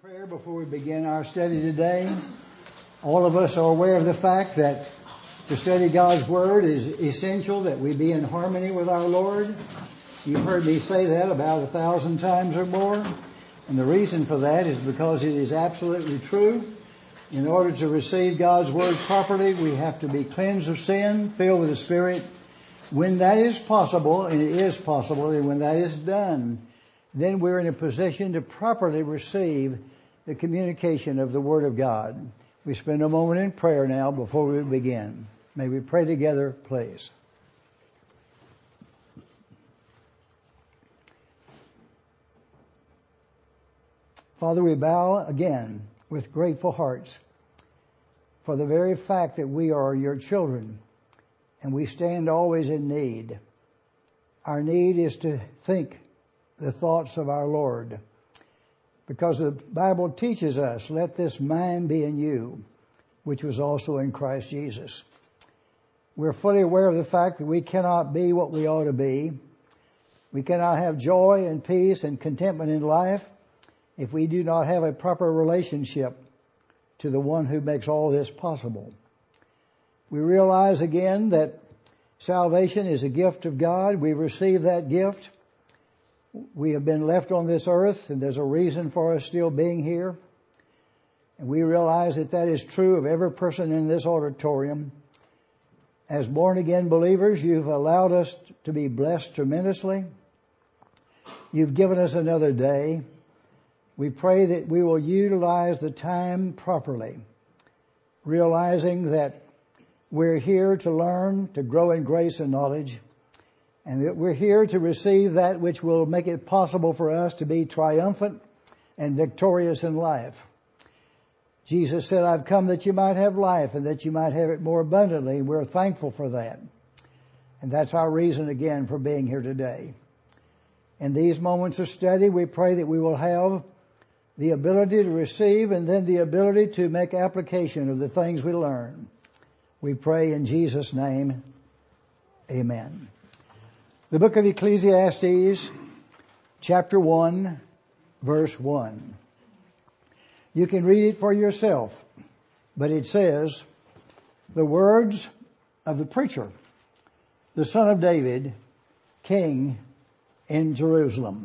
Prayer before we begin our study today. All of us are aware of the fact that to study God's Word is essential, that we be in harmony with our Lord. You've heard me say that about 1,000 times or more. And the reason for that is because it is absolutely true. In order to receive God's Word properly, we have to be cleansed of sin, filled with the Spirit. When that is possible, and it is possible, and when that is done, then we're in a position to properly receive the communication of the Word of God. We spend a moment in prayer now before we begin. May we pray together, please. Father, we bow again with grateful hearts for the very fact that we are your children and we stand always in need. Our need is to think the thoughts of our Lord, because the Bible teaches us, let this mind be in you, which was also in Christ Jesus. We're fully aware of the fact that we cannot be what we ought to be. We cannot have joy and peace and contentment in life if we do not have a proper relationship to the one who makes all this possible. We realize again that salvation is a gift of God. We receive that gift. We have been left on this earth, and there's a reason for us still being here. And we realize that that is true of every person in this auditorium. As born-again believers, you've allowed us to be blessed tremendously. You've given us another day. We pray that we will utilize the time properly, realizing that we're here to learn, to grow in grace and knowledge, and that we're here to receive that which will make it possible for us to be triumphant and victorious in life. Jesus said, I've come that you might have life and that you might have it more abundantly. We're thankful for that. And that's our reason again for being here today. In these moments of study, we pray that we will have the ability to receive and then the ability to make application of the things we learn. We pray in Jesus' name. Amen. The book of Ecclesiastes, chapter 1, verse 1. You can read it for yourself, but it says, the words of the preacher, the son of David, king in Jerusalem.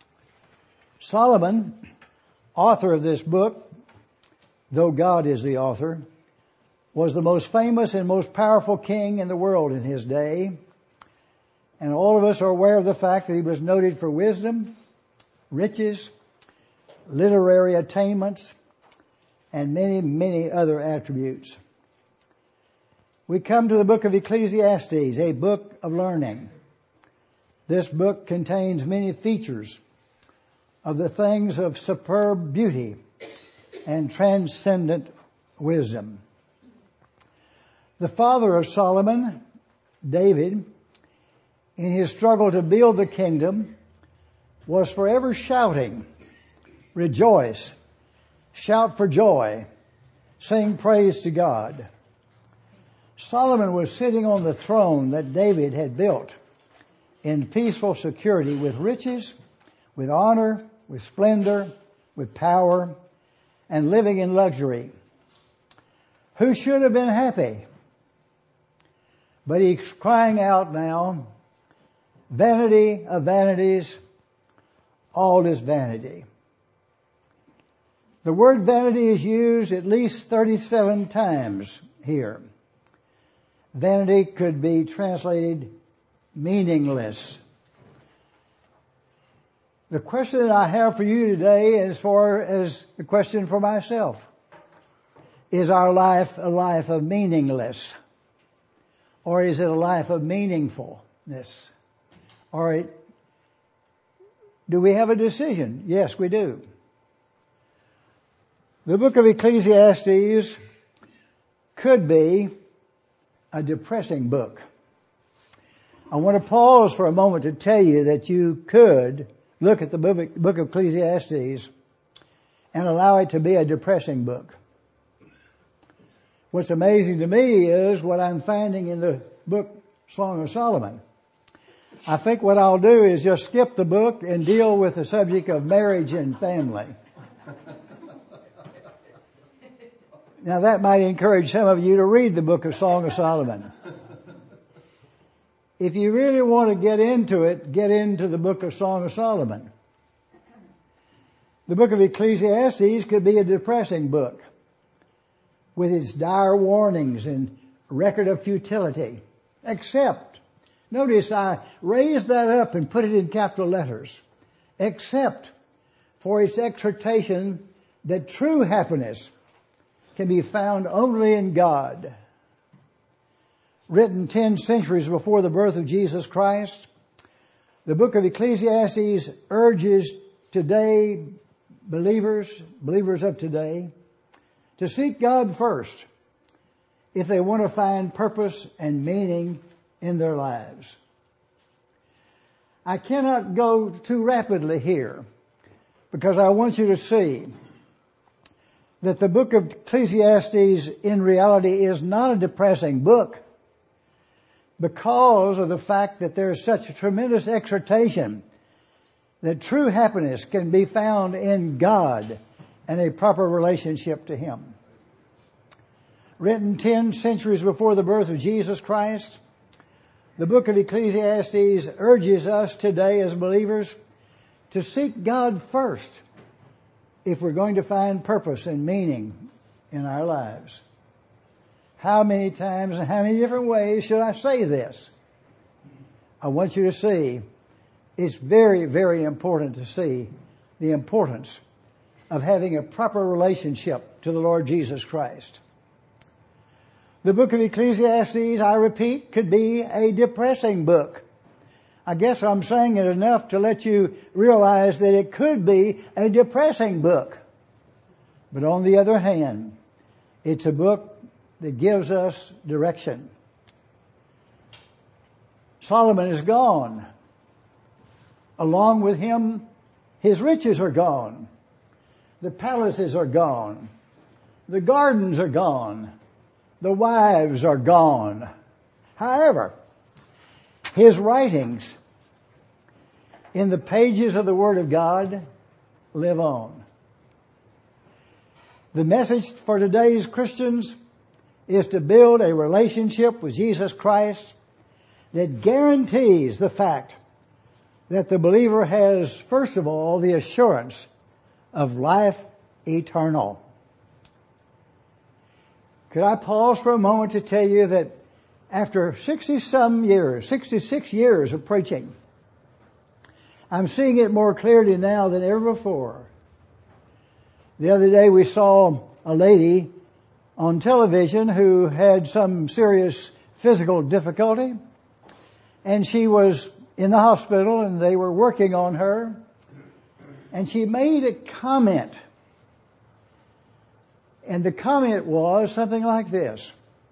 Solomon, author of this book, though God is the author, was the most famous and most powerful king in the world in his day. And all of us are aware of the fact that he was noted for wisdom, riches, literary attainments, and many, many other attributes. We come to the book of Ecclesiastes, a book of learning. This book contains many features of the things of superb beauty and transcendent wisdom. The father of Solomon, David, in his struggle to build the kingdom, was forever shouting, rejoice, shout for joy, sing praise to God. Solomon was sitting on the throne that David had built in peaceful security with riches, with honor, with splendor, with power, and living in luxury. Who should have been happy? But he's crying out now, vanity of vanities, all is vanity. The word vanity is used at least 37 times here. Vanity could be translated meaningless. The question that I have for you today, as far as the question for myself, is our life a life of meaningless? Or is it a life of meaningfulness? Or do we have a decision? Yes, we do. The book of Ecclesiastes could be a depressing book. I want to pause for a moment to tell you that you could look at the book of Ecclesiastes and allow it to be a depressing book. What's amazing to me is what I'm finding in the book Song of Solomon. I think what I'll do is just skip the book and deal with the subject of marriage and family. Now that might encourage some of you to read the book of Song of Solomon. If you really want to get into it, get into the book of Song of Solomon. The book of Ecclesiastes could be a depressing book with its dire warnings and record of futility. Except, notice I raised that up and put it in capital letters. Except for its exhortation that true happiness can be found only in God. Written 10 centuries before the birth of Jesus Christ, the book of Ecclesiastes urges today believers of today, to seek God first if they want to find purpose and meaning in their lives. I cannot go too rapidly here because I want you to see that the book of Ecclesiastes in reality is not a depressing book because of the fact that there is such a tremendous exhortation that true happiness can be found in God and a proper relationship to Him. Written 10 centuries before the birth of Jesus Christ, the book of Ecclesiastes urges us today as believers to seek God first if we're going to find purpose and meaning in our lives. How many times and how many different ways should I say this? I want you to see it's very, very important to see the importance of having a proper relationship to the Lord Jesus Christ. The book of Ecclesiastes, I repeat, could be a depressing book. I guess I'm saying it enough to let you realize that it could be a depressing book. But on the other hand, it's a book that gives us direction. Solomon is gone. Along with him, his riches are gone. The palaces are gone. The gardens are gone. The wives are gone. However, his writings in the pages of the Word of God live on. The message for today's Christians is to build a relationship with Jesus Christ that guarantees the fact that the believer has, first of all, the assurance of life eternal. Could I pause for a moment to tell you that after 66 years of preaching, I'm seeing it more clearly now than ever before. The other day we saw a lady on television who had some serious physical difficulty, and she was in the hospital and they were working on her, and she made a comment. And the comment was something like this: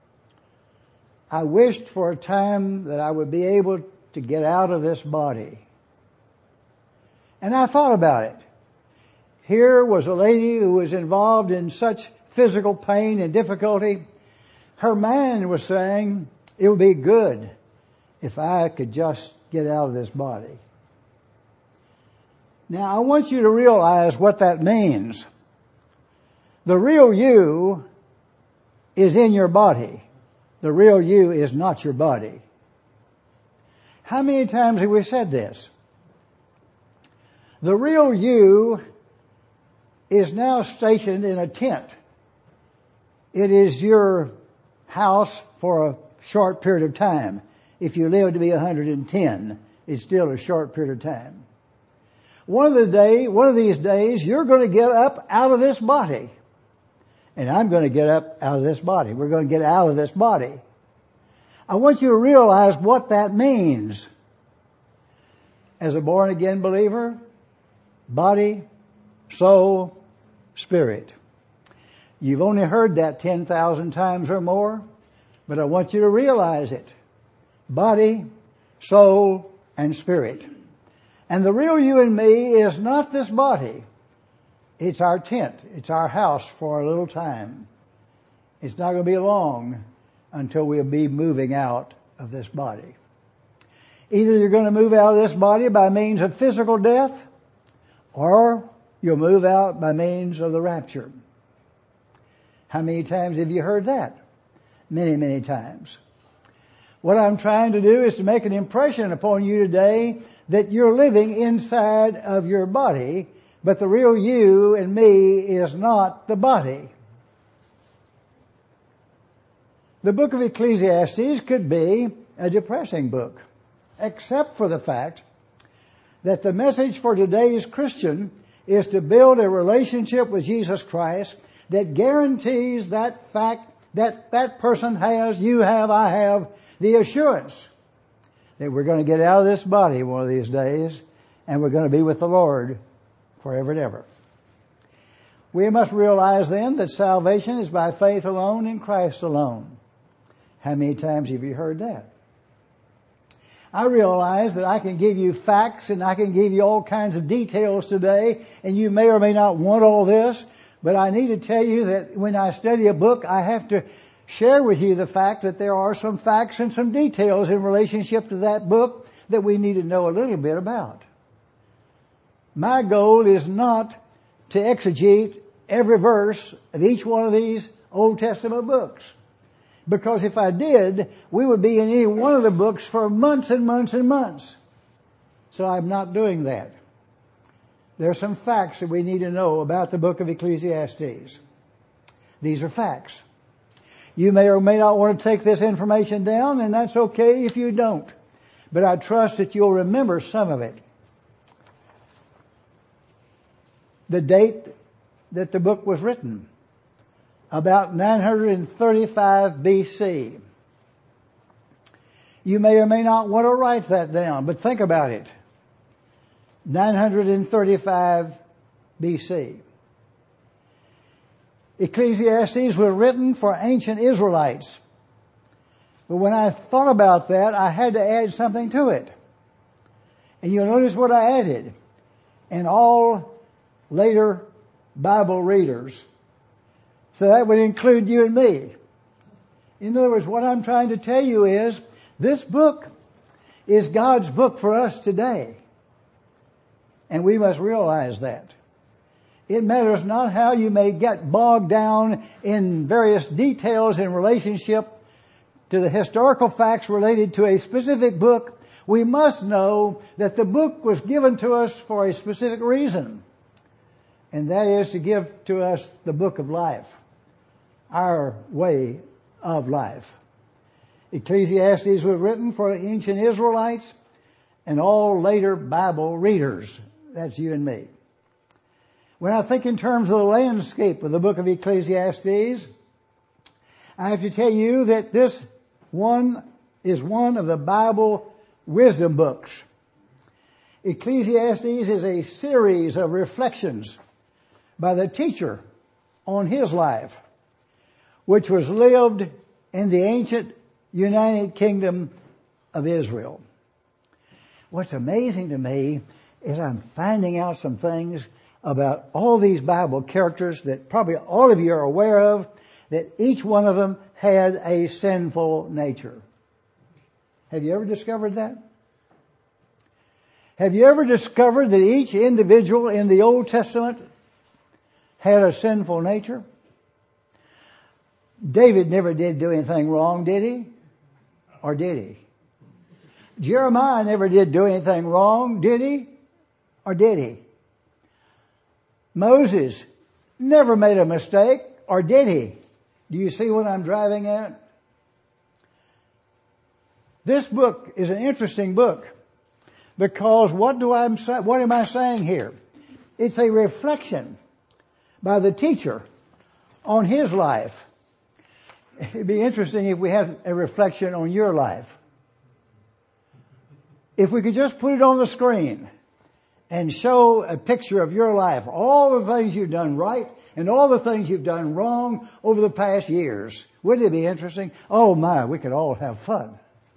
I wished for a time that I would be able to get out of this body. And I thought about it. Here was a lady who was involved in such physical pain and difficulty. Her mind was saying, it would be good if I could just get out of this body. Now, I want you to realize what that means. The real you is in your body. The real you is not your body. How many times have we said this? The real you is now stationed in a tent. It is your house for a short period of time. If you live to be 110, it's still a short period of time. One of these days, you're going to get up out of this body. And I'm going to get up out of this body. We're going to get out of this body. I want you to realize what that means. As a born-again believer, body, soul, spirit. You've only heard that 10,000 times or more, but I want you to realize it. Body, soul, and spirit. And the real you and me is not this body. It's our tent. It's our house for a little time. It's not going to be long until we'll be moving out of this body. Either you're going to move out of this body by means of physical death, or you'll move out by means of the rapture. How many times have you heard that? Many, many times. What I'm trying to do is to make an impression upon you today that you're living inside of your body, but the real you and me is not the body. The book of Ecclesiastes could be a depressing book, except for the fact that the message for today's Christian is to build a relationship with Jesus Christ that guarantees that fact that that person has, you have, I have, the assurance that we're going to get out of this body one of these days and we're going to be with the Lord forever and ever. We must realize then that salvation is by faith alone in Christ alone. How many times have you heard that? I realize that I can give you facts and I can give you all kinds of details today, and you may or may not want all this, but I need to tell you that when I study a book, I have to share with you the fact that there are some facts and some details in relationship to that book that we need to know a little bit about. My goal is not to exegete every verse of each one of these Old Testament books. Because if I did, we would be in any one of the books for months and months and months. So I'm not doing that. There are some facts that we need to know about the book of Ecclesiastes. These are facts. You may or may not want to take this information down, and that's okay if you don't. But I trust that you'll remember some of it. The date that the book was written, about 935 BC. You may or may not want to write that down, but think about it. 935 BC. Ecclesiastes was written for ancient Israelites. But when I thought about that, I had to add something to it. And you'll notice what I added. And all later Bible readers. So that would include you and me. In other words, what I'm trying to tell you is, this book is God's book for us today. And we must realize that. It matters not how you may get bogged down in various details in relationship to the historical facts related to a specific book. We must know that the book was given to us for a specific reason. And that is to give to us the book of life. Our way of life. Ecclesiastes was written for ancient Israelites and all later Bible readers. That's you and me. When I think in terms of the landscape of the book of Ecclesiastes, I have to tell you that this one is one of the Bible wisdom books. Ecclesiastes is a series of reflections by the teacher on his life, which was lived in the ancient United Kingdom of Israel. What's amazing to me is I'm finding out some things about all these Bible characters that probably all of you are aware of, that each one of them had a sinful nature. Have you ever discovered that? Have you ever discovered that each individual in the Old Testament had a sinful nature? David never did do anything wrong, did he? Or did he? Jeremiah never did do anything wrong, did he? Or did he? Moses never made a mistake, or did he? Do you see what I'm driving at? This book is an interesting book because what am I saying here? It's a reflection by the teacher on his life. It'd be interesting if we had a reflection on your life. If we could just put it on the screen and show a picture of your life, all the things you've done right and all the things you've done wrong over the past years. Wouldn't it be interesting? Oh my, we could all have fun.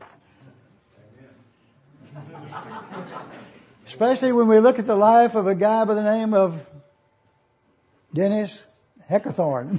Especially when we look at the life of a guy by the name of Dennis Heckerthorn.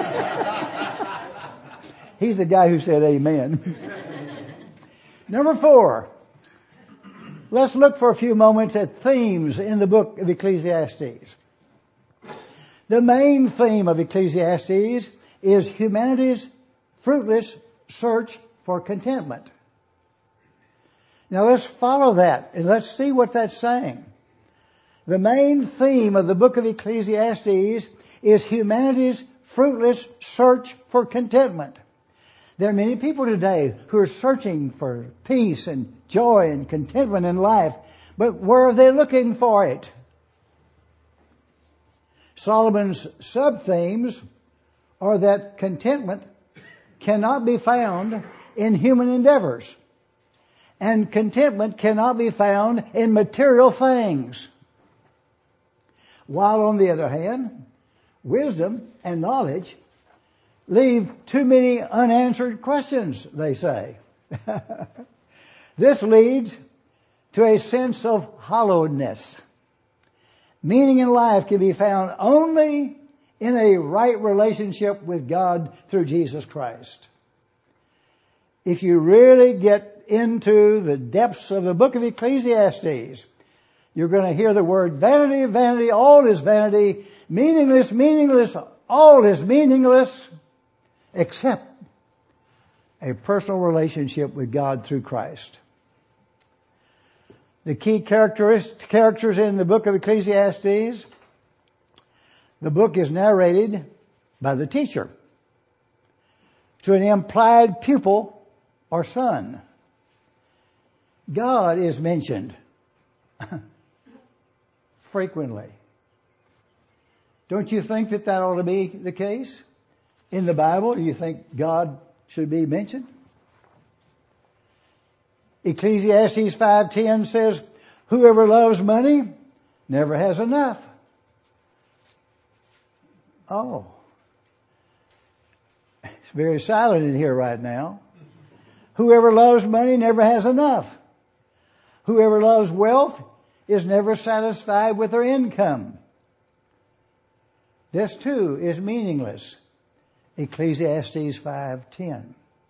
He's the guy who said amen. Number 4. Let's look for a few moments at themes in the book of Ecclesiastes. The main theme of Ecclesiastes is humanity's fruitless search for contentment. Now let's follow that and let's see what that's saying. The main theme of the book of Ecclesiastes is humanity's fruitless search for contentment. There are many people today who are searching for peace and joy and contentment in life, but where are they looking for it? Solomon's sub-themes are that contentment cannot be found in human endeavors, and contentment cannot be found in material things. While on the other hand, wisdom and knowledge leave too many unanswered questions, they say. This leads to a sense of hollowedness. Meaning in life can be found only in a right relationship with God through Jesus Christ. If you really get into the depths of the book of Ecclesiastes, you're going to hear the word vanity, vanity, all is vanity, meaningless, meaningless, all is meaningless, except a personal relationship with God through Christ. The key characters in the book of Ecclesiastes, the book is narrated by the teacher to an implied pupil or son. God is mentioned frequently. Don't you think that ought to be the case? In the Bible, do you think God should be mentioned? Ecclesiastes 5:10 says, whoever loves money never has enough. Oh. It's very silent in here right now. Whoever loves money never has enough. Whoever loves wealth is never satisfied with their income. This too is meaningless. Ecclesiastes 5:10.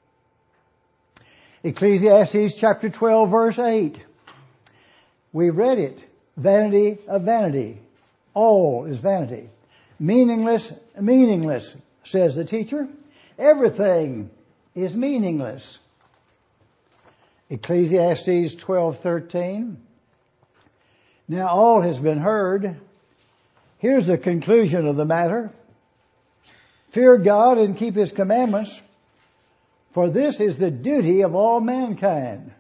Ecclesiastes chapter 12 verse 8. We read it. Vanity of vanity. All is vanity. Meaningless, meaningless, says the teacher. Everything is meaningless. Ecclesiastes 12:13. Now all has been heard. Here's the conclusion of the matter. Fear God and keep His commandments, for this is the duty of all mankind.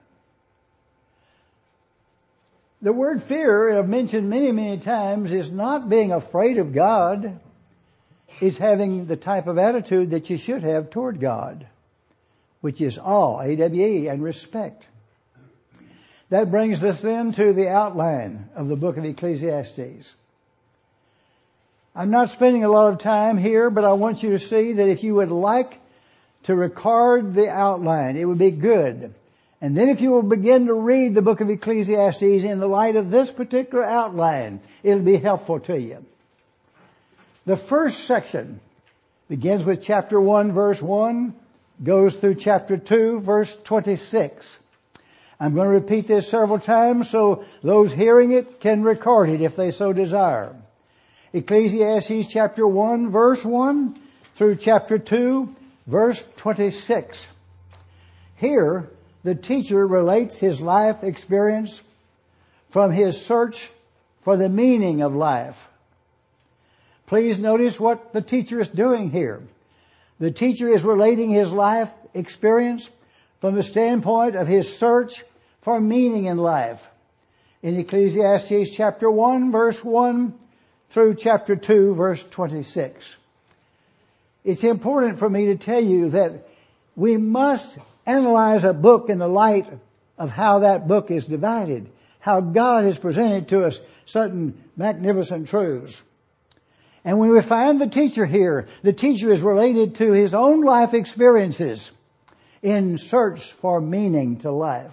The word fear, I've mentioned many, many times, is not being afraid of God. It's having the type of attitude that you should have toward God, which is awe, A-W-E, and respect. That brings us then to the outline of the book of Ecclesiastes. I'm not spending a lot of time here, but I want you to see that if you would like to record the outline, it would be good. And then if you will begin to read the book of Ecclesiastes in the light of this particular outline, it'll be helpful to you. The first section begins with chapter 1, verse 1, goes through chapter 2, verse 26. I'm going to repeat this several times so those hearing it can record it if they so desire. Ecclesiastes chapter 1, verse 1 through chapter 2, verse 26. Here, the teacher relates his life experience from his search for the meaning of life. Please notice what the teacher is doing here. The teacher is relating his life experience from the standpoint of his search for meaning in life. In Ecclesiastes chapter 1, verse 1 through chapter 2, verse 26. It's important for me to tell you that we must analyze a book in the light of how that book is divided, how God has presented to us certain magnificent truths. And when we find the teacher here, the teacher is related to his own life experiences in search for meaning to life.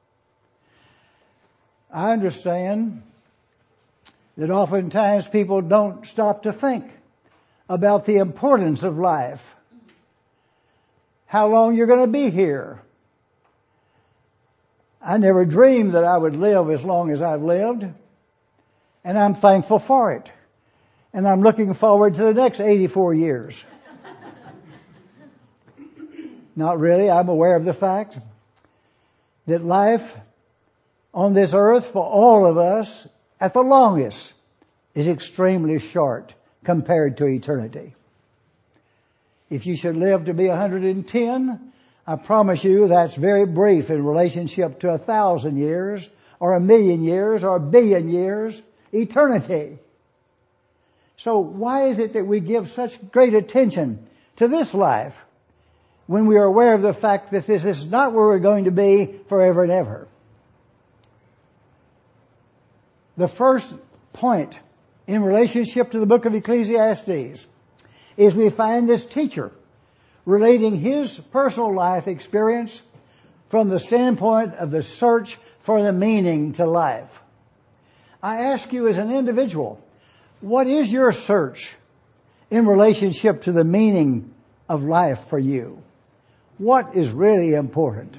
I understand that oftentimes people don't stop to think about the importance of life. How long you're going to be here. I never dreamed that I would live as long as I've lived, and I'm thankful for it. And I'm looking forward to the next 84 years. Not really. I'm aware of the fact that life on this earth for all of us, at the longest, is extremely short compared to eternity. If you should live to be 110, I promise you that's very brief in relationship to 1,000 years, or 1,000,000 years, or 1,000,000,000 years, eternity. So why is it that we give such great attention to this life when we are aware of the fact that this is not where we're going to be forever and ever? The first point in relationship to the book of Ecclesiastes is we find this teacher relating his personal life experience from the standpoint of the search for the meaning to life. I ask you as an individual, what is your search in relationship to the meaning of life for you? What is really important?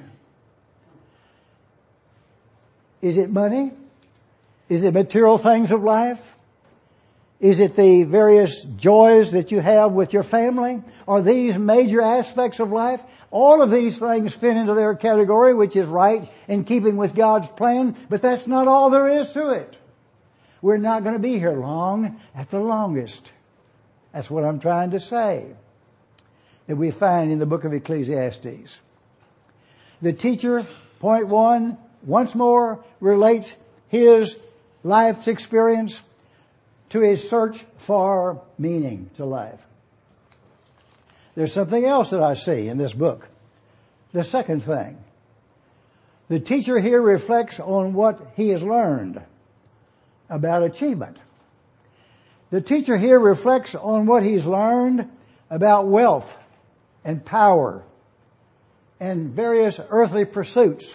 Is it money? Is it material things of life? Is it the various joys that you have with your family? Are these major aspects of life? All of these things fit into their category, which is right in keeping with God's plan, but that's not all there is to it. We're not going to be here long at the longest. That's what I'm trying to say, that we find in the book of Ecclesiastes. The teacher, point one, once more relates his life's experience to his search for meaning to life. There's something else that I see in this book. The second thing. The teacher here reflects on what he has learned about achievement. The teacher here reflects on what he's learned about wealth and power and various earthly pursuits.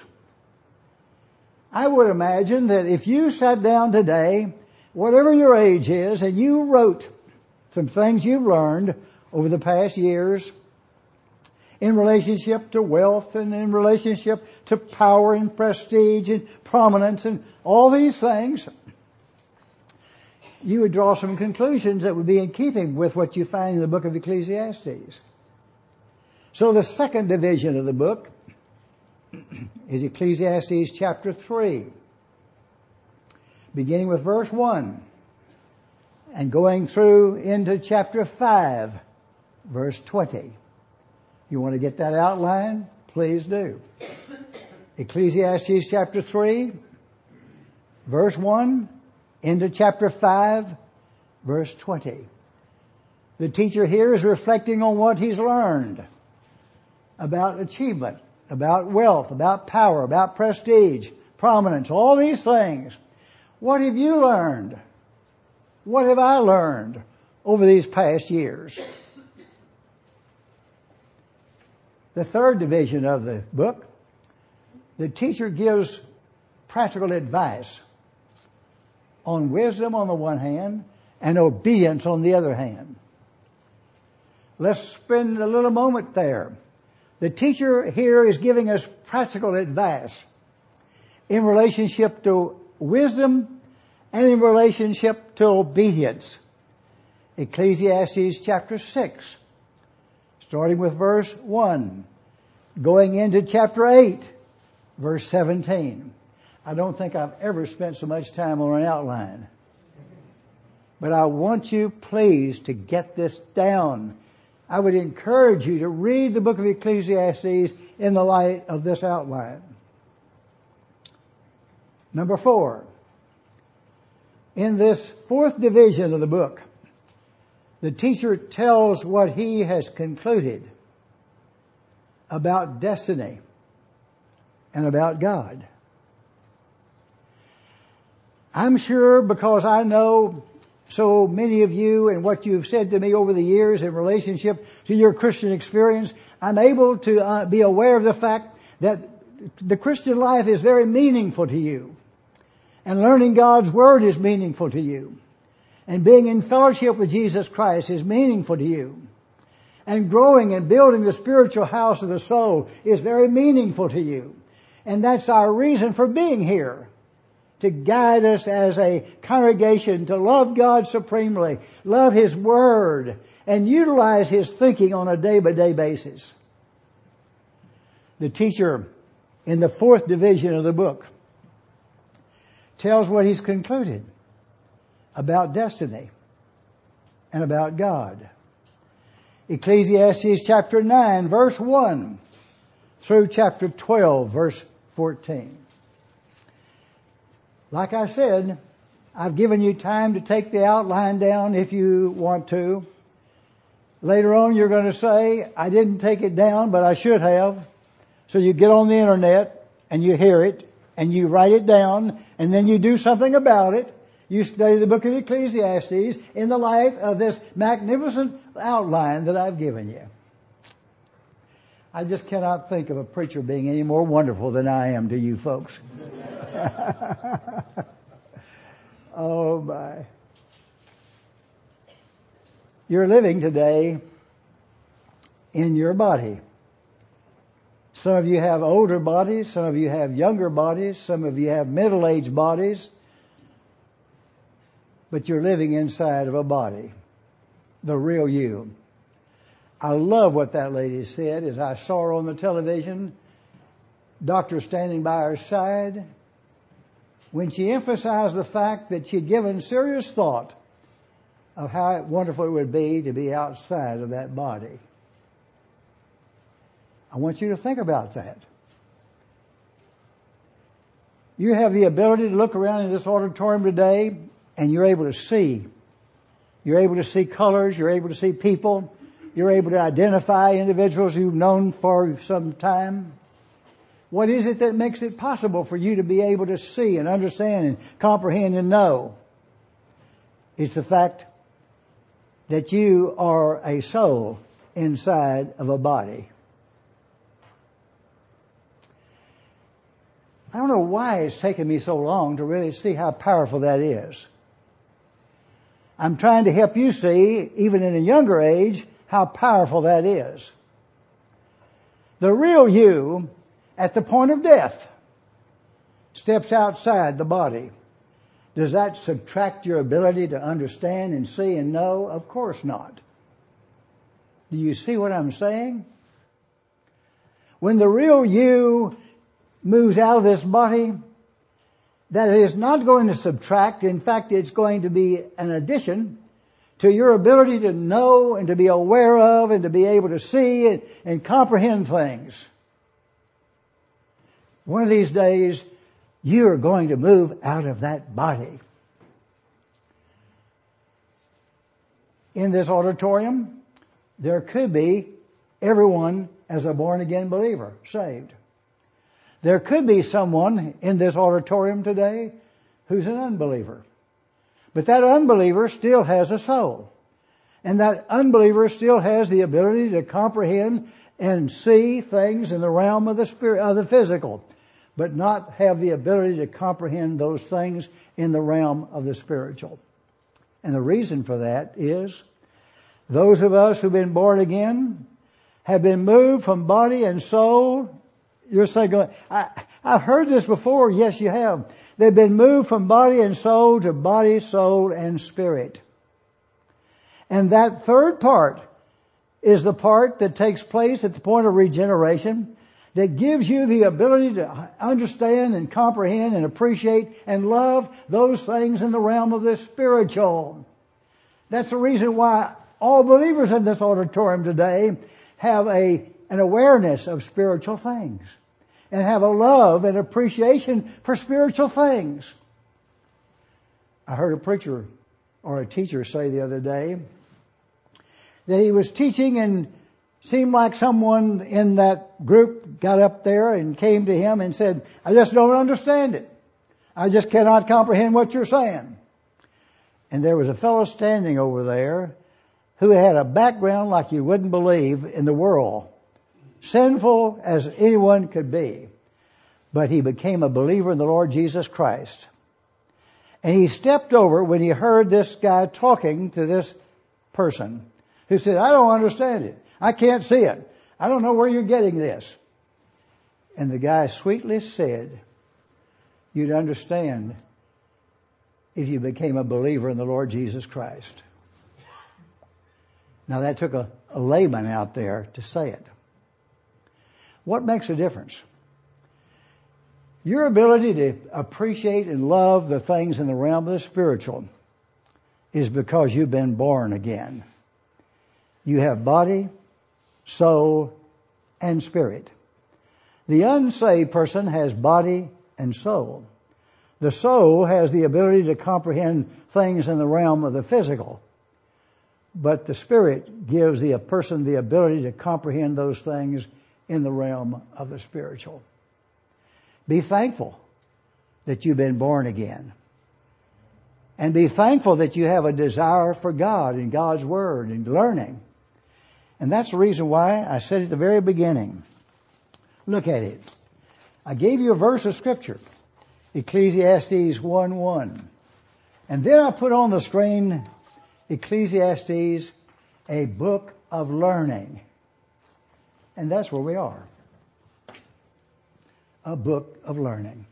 I would imagine that if you sat down today, whatever your age is, and you wrote some things you've learned over the past years in relationship to wealth and in relationship to power and prestige and prominence and all these things, you would draw some conclusions that would be in keeping with what you find in the book of Ecclesiastes. So the second division of the book is Ecclesiastes chapter 3, beginning with verse 1 and going through into chapter 5, verse 20. You want to get that outline? Please do. Ecclesiastes chapter 3, verse 1 into chapter 5, verse 20. The teacher here is reflecting on what he's learned about achievement, about wealth, about power, about prestige, prominence, all these things. What have you learned? What have I learned over these past years? The third division of the book, the teacher gives practical advice on wisdom on the one hand and obedience on the other hand. Let's spend a little moment there. The teacher here is giving us practical advice in relationship to wisdom and in relationship to obedience. Ecclesiastes chapter 6, starting with verse 1, going into chapter 8, verse 17. I don't think I've ever spent so much time on an outline. But I want you, please, to get this down. I would encourage you to read the book of Ecclesiastes in the light of this outline. Number 4. In this fourth division of the book, the teacher tells what he has concluded about destiny and about God. I'm sure, because I know so many of you and what you've said to me over the years in relationship to your Christian experience, I'm able to be aware of the fact that the Christian life is very meaningful to you. And learning God's Word is meaningful to you. And being in fellowship with Jesus Christ is meaningful to you. And growing and building the spiritual house of the soul is very meaningful to you. And that's our reason for being here. To guide us as a congregation to love God supremely, love His Word, and utilize His thinking on a day-by-day basis. the teacher in the 4th division of the book, tells what he's concluded about destiny and about God. Ecclesiastes chapter 9, verse 1 through chapter 12, verse 14. Like I said, I've given you time to take the outline down if you want to. Later on you're going to say, I didn't take it down, but I should have. So you get on the internet and you hear it and you write it down and then you do something about it. You study the book of Ecclesiastes in the light of this magnificent outline that I've given you. I just cannot think of a preacher being any more wonderful than I am to you folks. Oh my. You're living today in your body. Some of you have older bodies, some of you have younger bodies, some of you have middle-aged bodies, but you're living inside of a body, the real you. I love what that lady said as I saw her on the television, doctor standing by her side, when she emphasized the fact that she'd given serious thought of how wonderful it would be to be outside of that body. I want you to think about that. You have the ability to look around in this auditorium today and you're able to see. You're able to see colors, you're able to see people, you're able to identify individuals you've known for some time. What is it that makes it possible for you to be able to see and understand and comprehend and know? It's the fact that you are a soul inside of a body. I don't know why it's taken me so long to really see how powerful that is. I'm trying to help you see, even in a younger age, how powerful that is. The real you, at the point of death, steps outside the body. Does that subtract your ability to understand and see and know? Of course not. Do you see what I'm saying? When the real you moves out of this body, that is not going to subtract. In fact, it's going to be an addition to your ability to know and to be aware of and to be able to see and comprehend things. One of these days, you are going to move out of that body. In this auditorium, there could be everyone as a born-again believer, saved. There could be someone in this auditorium today who's an unbeliever. But that unbeliever still has a soul. And that unbeliever still has the ability to comprehend and see things in the realm of the spirit, of the physical, but not have the ability to comprehend those things in the realm of the spiritual. And the reason for that is those of us who've been born again have been moved from body and soul. You're saying, I've heard this before. Yes, you have. They've been moved from body and soul to body, soul, and spirit. And that third part is the part that takes place at the point of regeneration, that gives you the ability to understand and comprehend and appreciate and love those things in the realm of the spiritual. That's the reason why all believers in this auditorium today have an awareness of spiritual things and have a love and appreciation for spiritual things. I heard a preacher or a teacher say the other day that he was teaching and seemed like someone in that group got up there and came to him and said, I just don't understand it. I just cannot comprehend what you're saying. And there was a fellow standing over there who had a background like you wouldn't believe in the world. Sinful as anyone could be. But he became a believer in the Lord Jesus Christ. And he stepped over when he heard this guy talking to this person who said, I don't understand it. I can't see it. I don't know where you're getting this. And the guy sweetly said, you'd understand if you became a believer in the Lord Jesus Christ. Now that took a layman out there to say it. What makes a difference? Your ability to appreciate and love the things in the realm of the spiritual is because you've been born again. You have body, soul, and spirit. The unsaved person has body and soul. The soul has the ability to comprehend things in the realm of the physical. But the Spirit gives a person the ability to comprehend those things in the realm of the spiritual. Be thankful that you've been born again. And be thankful that you have a desire for God and God's Word and learning. And that's the reason why I said at the very beginning, look at it. I gave you a verse of Scripture, Ecclesiastes 1:1. And then I put on the screen Ecclesiastes, a book of learning. And that's where we are. A book of learning.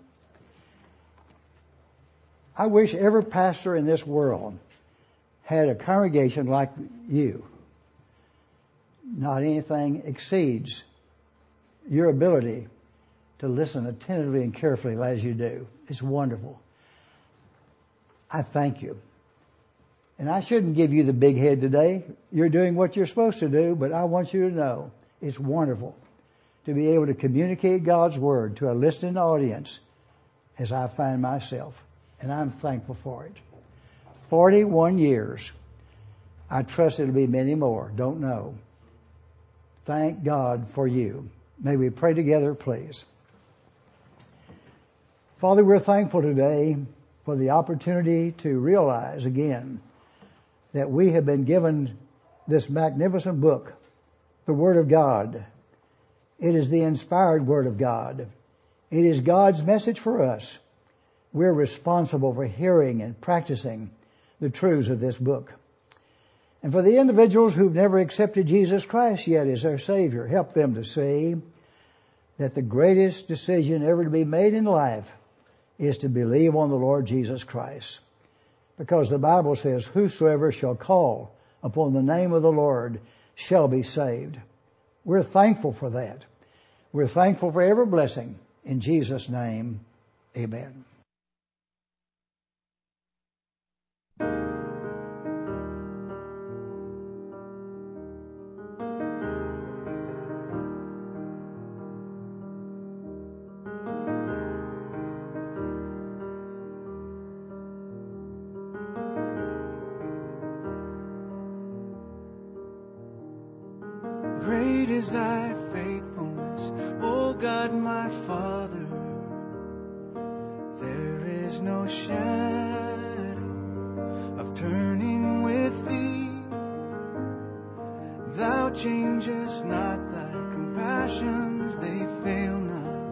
I wish every pastor in this world had a congregation like you. Not anything exceeds your ability to listen attentively and carefully as you do. It's wonderful. I thank you. And I shouldn't give you the big head today. You're doing what you're supposed to do, but I want you to know it's wonderful to be able to communicate God's Word to a listening audience as I find myself. And I'm thankful for it. 41 years. I trust it'll be many more. Don't know. Thank God for you. May we pray together, please. Father, we're thankful today for the opportunity to realize again that we have been given this magnificent book, the Word of God. It is the inspired Word of God. It is God's message for us. We're responsible for hearing and practicing the truths of this book. And for the individuals who've never accepted Jesus Christ yet as their Savior, help them to see that the greatest decision ever to be made in life is to believe on the Lord Jesus Christ. Because the Bible says, whosoever shall call upon the name of the Lord shall be saved. We're thankful for that. We're thankful for every blessing. In Jesus' name, amen. Great is thy faithfulness, O God my Father. There is no shadow of turning with thee. Thou changest not, thy compassions, they fail not.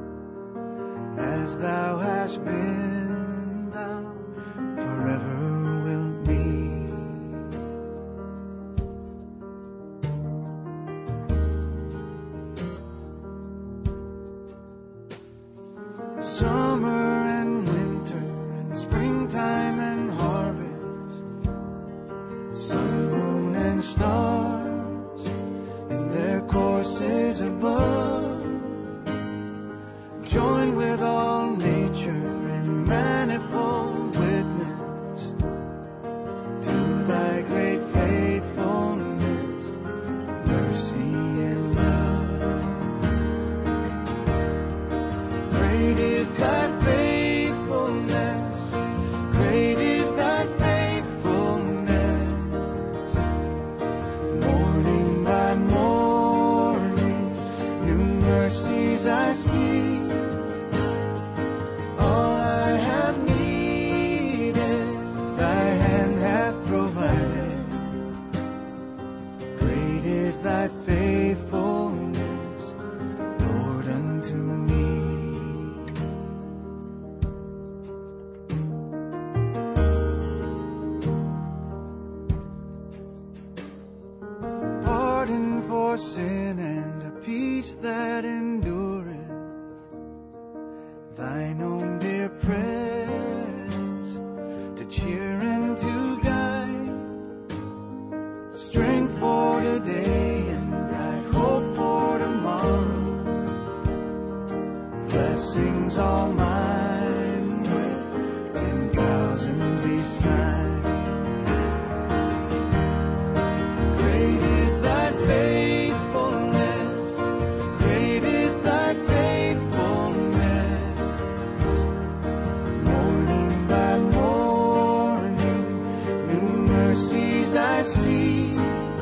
As thou hast been, thou forever wilt be. Summer and winter and springtime and harvest, sun, moon, and stars in their courses above, join with all nature in manifold witness to thy great faithfulness, mercy, and love. Great is thy faithfulness, great is thy faithfulness. Morning by morning, new mercies I see. All I have needed, thy hand hath provided. Great is thy faithfulness, Lord, unto me. Pardon for sin and a peace that endureth, thine own dear presence to cheer and to guide, strength for today and bright hope for tomorrow. kingdom's all mine with 10,000 beside. Great is thy faithfulness, great is thy faithfulness. Morning by morning, new mercies I see.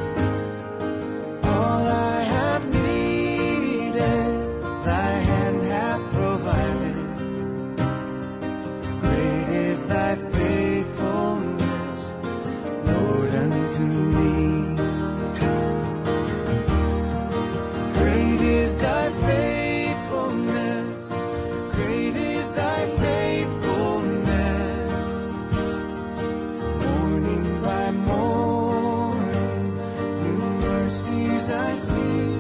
All I have needed, thy hand hath provided. Great is thy faithfulness, Lord, unto me. Great is thy faithfulness, great is thy faithfulness. Morning by morning, new mercies I see.